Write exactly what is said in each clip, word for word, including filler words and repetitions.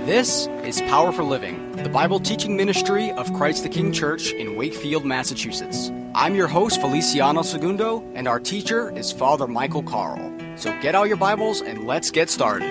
This is Power for Living, the Bible teaching ministry of Christ the King Church in Wakefield, Massachusetts. I'm your host, Feliciano Segundo, and our teacher is Father Michael Carl. So get out your Bibles and let's get started.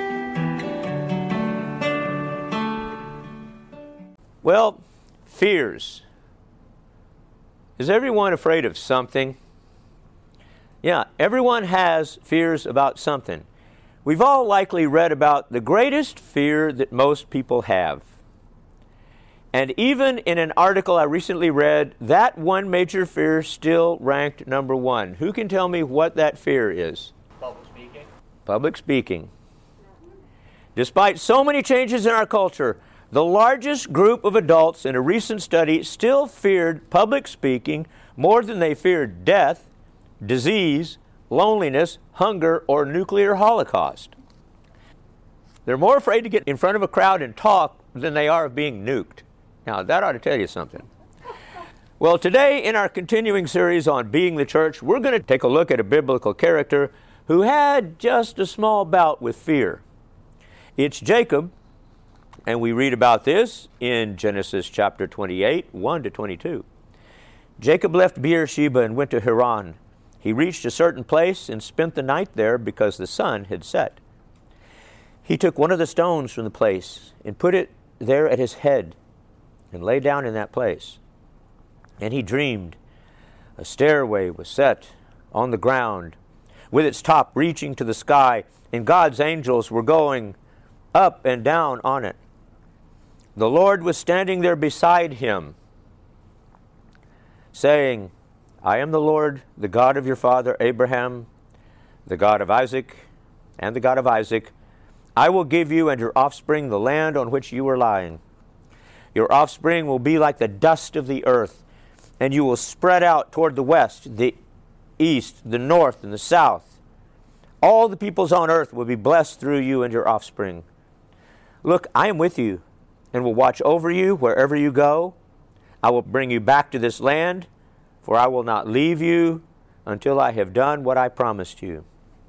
Well, fears. Is everyone afraid of something? Yeah, everyone has fears about something. We've all likely read about the greatest fear that most people have. And even in an article I recently read, that one major fear still ranked number one. Who can tell me what that fear is? Public speaking. Public speaking. Despite so many changes in our culture, the largest group of adults in a recent study still feared public speaking more than they feared death, disease, loneliness, hunger, or nuclear holocaust. They're more afraid to get in front of a crowd and talk than they are of being nuked. Now, that ought to tell you something. Well, today in our continuing series on being the church, we're going to take a look at a biblical character who had just a small bout with fear. It's Jacob, and we read about this in Genesis chapter twenty-eight, one to twenty-two. Jacob left Beersheba and went to Haran. He reached a certain place and spent the night there because the sun had set. He took one of the stones from the place and put it there at his head and lay down in that place. And he dreamed. A stairway was set on the ground with its top reaching to the sky, and God's angels were going up and down on it. The Lord was standing there beside him, saying, I am the Lord, the God of your father Abraham, the God of Isaac, and the God of Isaac. I will give you and your offspring the land on which you are lying. Your offspring will be like the dust of the earth, and you will spread out toward the west, the east, the north, and the south. All the peoples on earth will be blessed through you and your offspring. Look, I am with you, and will watch over you wherever you go. I will bring you back to this land, for I will not leave you until I have done what I promised you.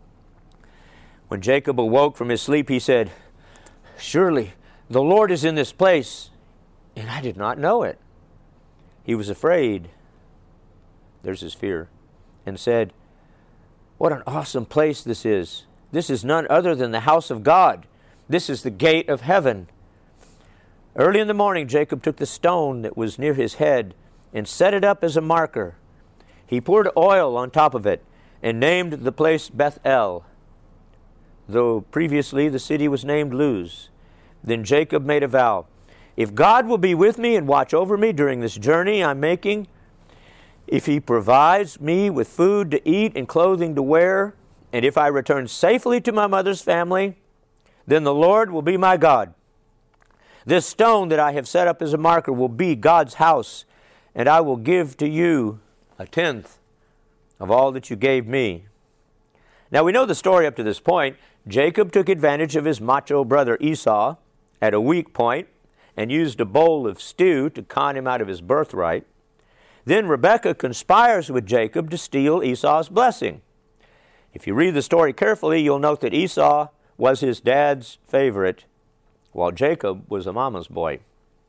When Jacob awoke from his sleep, he said, Surely the Lord is in this place, and I did not know it. He was afraid, there's his fear, and said, What an awesome place this is. This is none other than the house of God. This is the gate of heaven. Early in the morning, Jacob took the stone that was near his head and set it up as a marker. He poured oil on top of it and named the place Bethel, though previously the city was named Luz. Then Jacob made a vow, If God will be with me and watch over me during this journey I'm making, if he provides me with food to eat and clothing to wear, and if I return safely to my mother's family, then the Lord will be my God. This stone that I have set up as a marker will be God's house, and I will give to you a tenth of all that you gave me. Now we know the story up to this point. Jacob took advantage of his macho brother Esau at a weak point and used a bowl of stew to con him out of his birthright. Then Rebekah conspires with Jacob to steal Esau's blessing. If you read the story carefully, you'll note that Esau was his dad's favorite, while Jacob was a mama's boy.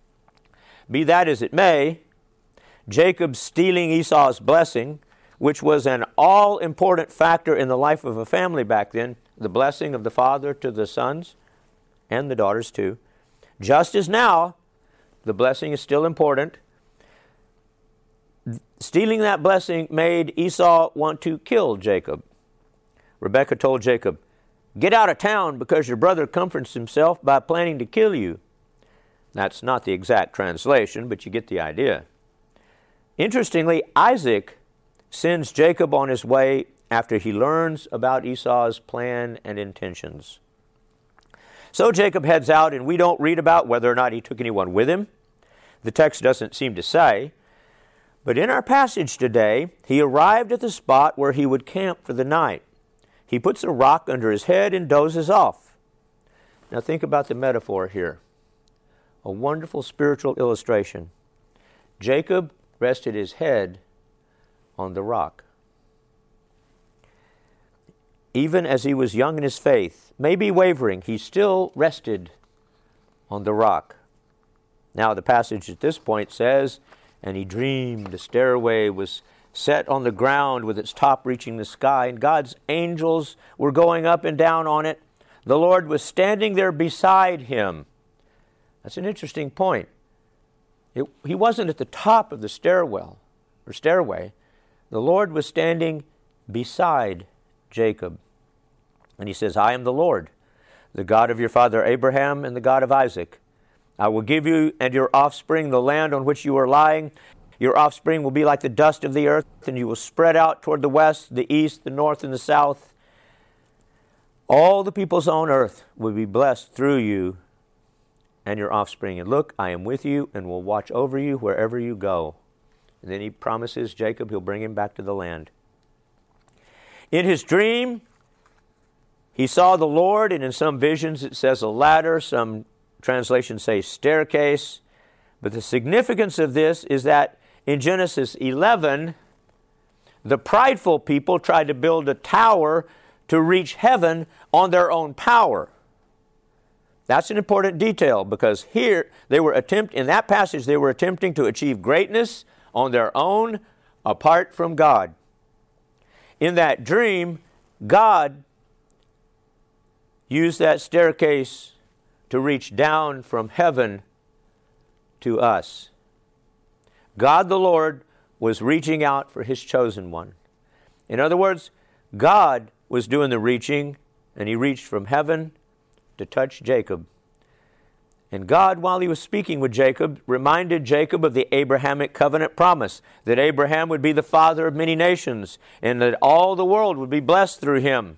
Be that as it may, Jacob stealing Esau's blessing, which was an all-important factor in the life of a family back then, the blessing of the father to the sons and the daughters too. Just as now, the blessing is still important. Stealing that blessing made Esau want to kill Jacob. Rebekah told Jacob, Get out of town because your brother comforts himself by planning to kill you. That's not the exact translation, but you get the idea. Interestingly, Isaac sends Jacob on his way after he learns about Esau's plan and intentions. So Jacob heads out, and we don't read about whether or not he took anyone with him. The text doesn't seem to say. But in our passage today, he arrived at the spot where he would camp for the night. He puts a rock under his head and dozes off. Now think about the metaphor here. A wonderful spiritual illustration. Jacob rested his head on the rock. Even as he was young in his faith, maybe wavering, he still rested on the rock. Now the passage at this point says, and he dreamed a stairway was set on the ground with its top reaching the sky, and God's angels were going up and down on it. The Lord was standing there beside him. That's an interesting point. It, he wasn't at the top of the stairwell or stairway. The Lord was standing beside Jacob. And he says, I am the Lord, the God of your father Abraham and the God of Isaac. I will give you and your offspring the land on which you are lying. Your offspring will be like the dust of the earth, and you will spread out toward the west, the east, the north, and the south. All the peoples on earth will be blessed through you and your offspring. And look, I am with you and will watch over you wherever you go. And then he promises Jacob he'll bring him back to the land. In his dream, he saw the Lord, and in some visions it says a ladder, some translations say staircase. But the significance of this is that in Genesis eleven, the prideful people tried to build a tower to reach heaven on their own power. That's an important detail, because here they were attempt in that passage they were attempting to achieve greatness on their own apart from God. In that dream, God used that staircase to reach down from heaven to us. God the Lord was reaching out for his chosen one. In other words, God was doing the reaching, and he reached from heaven to touch Jacob. And God, while he was speaking with Jacob, reminded Jacob of the Abrahamic covenant promise that Abraham would be the father of many nations and that all the world would be blessed through him.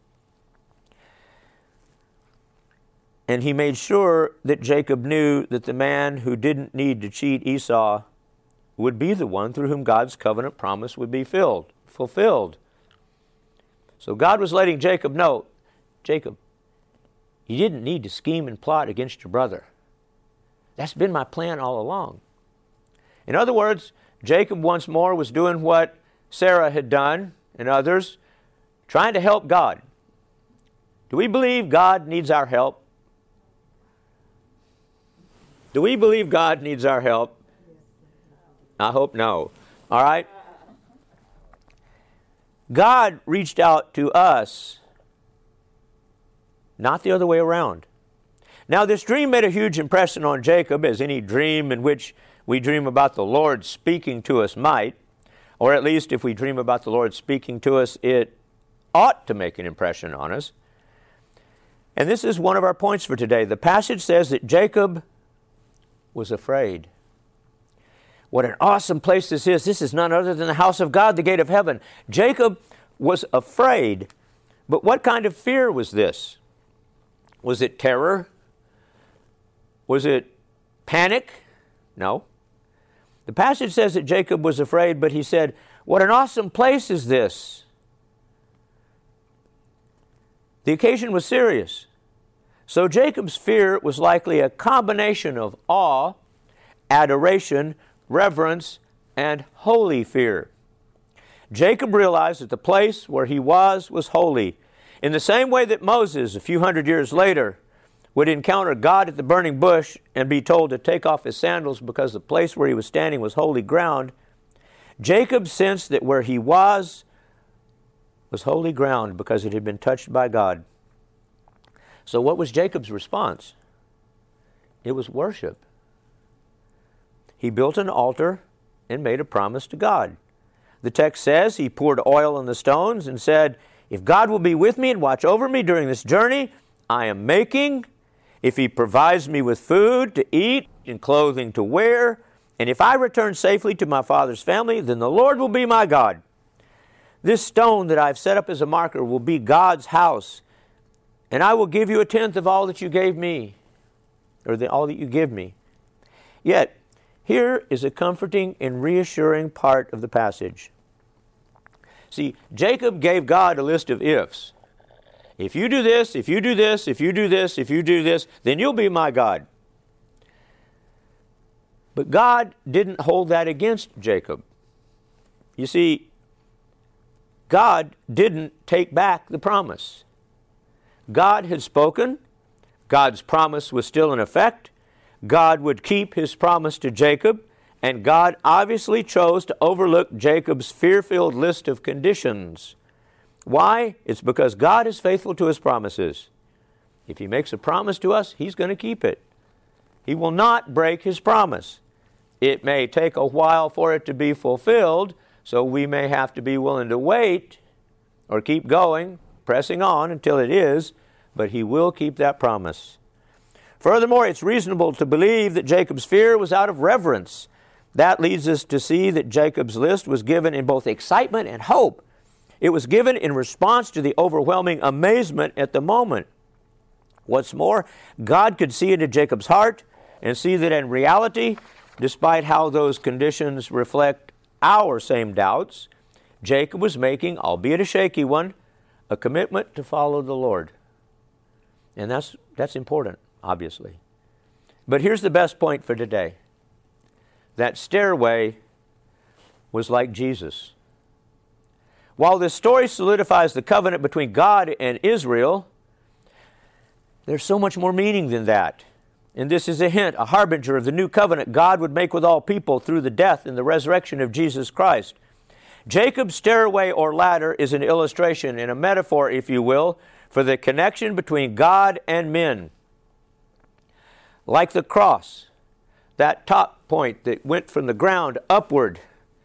And he made sure that Jacob knew that the man who didn't need to cheat Esau would be the one through whom God's covenant promise would be filled, fulfilled. So God was letting Jacob know, Jacob, you didn't need to scheme and plot against your brother. That's been my plan all along. In other words, Jacob once more was doing what Sarah had done and others, trying to help God. Do we believe God needs our help? Do we believe God needs our help? I hope no. All right? God reached out to us, not the other way around. Now, this dream made a huge impression on Jacob, as any dream in which we dream about the Lord speaking to us might, or at least if we dream about the Lord speaking to us, it ought to make an impression on us. And this is one of our points for today. The passage says that Jacob was afraid. What an awesome place this is. This is none other than the house of God, the gate of heaven. Jacob was afraid. But what kind of fear was this? Was it terror? Was it panic? No. The passage says that Jacob was afraid, but he said, what an awesome place is this. The occasion was serious. So Jacob's fear was likely a combination of awe, adoration, reverence, and holy fear. Jacob realized that the place where he was was holy. In the same way that Moses, a few hundred years later, would encounter God at the burning bush and be told to take off his sandals because the place where he was standing was holy ground, Jacob sensed that where he was was holy ground because it had been touched by God. So what was Jacob's response? It was worship. He built an altar and made a promise to God. The text says he poured oil on the stones and said, if God will be with me and watch over me during this journey I am making, if he provides me with food to eat and clothing to wear, and if I return safely to my father's family, then the Lord will be my God. This stone that I've set up as a marker will be God's house, and I will give you a tenth of all that you gave me, or the, all that you give me. Yet, here is a comforting and reassuring part of the passage. See, Jacob gave God a list of ifs. If you do this, if you do this, if you do this, if you do this, then you'll be my God. But God didn't hold that against Jacob. You see, God didn't take back the promise. God had spoken, God's promise was still in effect. God would keep his promise to Jacob, and God obviously chose to overlook Jacob's fear-filled list of conditions. Why? It's because God is faithful to his promises. If he makes a promise to us, he's going to keep it. He will not break his promise. It may take a while for it to be fulfilled, so we may have to be willing to wait or keep going, pressing on until it is, but he will keep that promise. Furthermore, it's reasonable to believe that Jacob's fear was out of reverence. That leads us to see that Jacob's list was given in both excitement and hope. It was given in response to the overwhelming amazement at the moment. What's more, God could see into Jacob's heart and see that in reality, despite how those conditions reflect our same doubts, Jacob was making, albeit a shaky one, a commitment to follow the Lord. And that's, that's important, obviously. But here's the best point for today. That stairway was like Jesus. While this story solidifies the covenant between God and Israel, there's so much more meaning than that. And this is a hint, a harbinger of the new covenant God would make with all people through the death and the resurrection of Jesus Christ. Jacob's stairway or ladder is an illustration and a metaphor, if you will, for the connection between God and men. Like the cross, that top point that went from the ground upward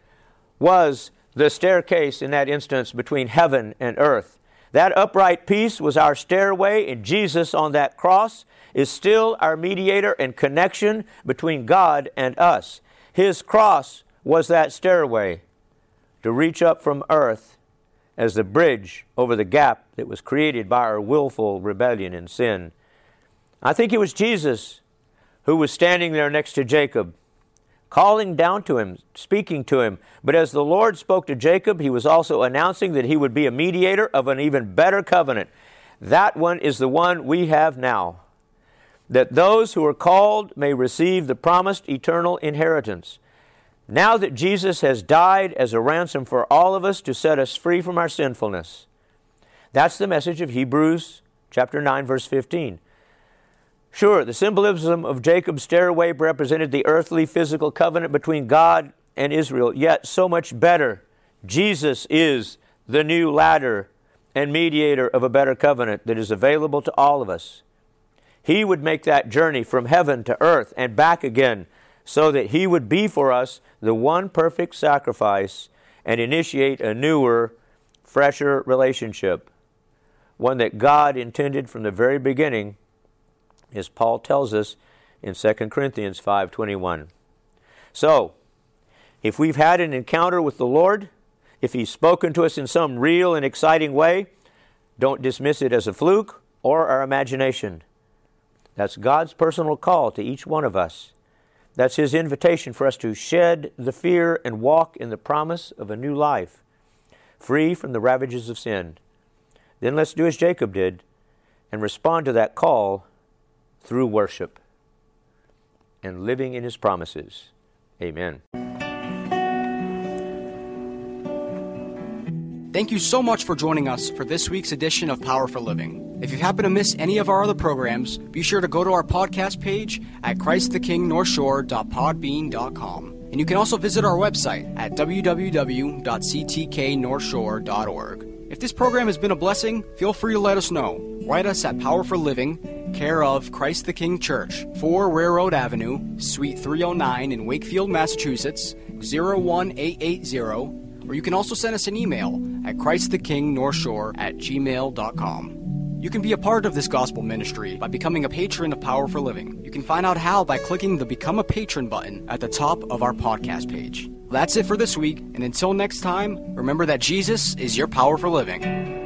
was the staircase in that instance between heaven and earth. That upright piece was our stairway, and Jesus on that cross is still our mediator and connection between God and us. His cross was that stairway to reach up from earth as the bridge over the gap that was created by our willful rebellion and sin. I think it was Jesus who was standing there next to Jacob, calling down to him, speaking to him. But as the Lord spoke to Jacob, he was also announcing that he would be a mediator of an even better covenant. That one is the one we have now, that those who are called may receive the promised eternal inheritance. Now that Jesus has died as a ransom for all of us to set us free from our sinfulness. That's the message of Hebrews chapter nine, verse fifteen. Sure, the symbolism of Jacob's stairway represented the earthly physical covenant between God and Israel, yet so much better. Jesus is the new ladder and mediator of a better covenant that is available to all of us. He would make that journey from heaven to earth and back again so that he would be for us the one perfect sacrifice and initiate a newer, fresher relationship, one that God intended from the very beginning, as Paul tells us in Second Corinthians five twenty-one. So, if we've had an encounter with the Lord, if he's spoken to us in some real and exciting way, don't dismiss it as a fluke or our imagination. That's God's personal call to each one of us. That's his invitation for us to shed the fear and walk in the promise of a new life, free from the ravages of sin. Then let's do as Jacob did and respond to that call through worship and living in his promises. Amen. Thank you so much for joining us for this week's edition of Power for Living. If you happen to miss any of our other programs, be sure to go to our podcast page at christ the king north shore dot podbean dot com. And you can also visit our website at w w w dot c t k north shore dot org. If this program has been a blessing, feel free to let us know. Write us at Power for Living, care of Christ the King Church, four Railroad Avenue, Suite three oh nine in Wakefield, Massachusetts, zero one eight eight zero. Or you can also send us an email at christ the king north shore at gmail dot com. You can be a part of this gospel ministry by becoming a patron of Power for Living. You can find out how by clicking the Become a Patron button at the top of our podcast page. That's it for this week, and until next time, remember that Jesus is your power for living.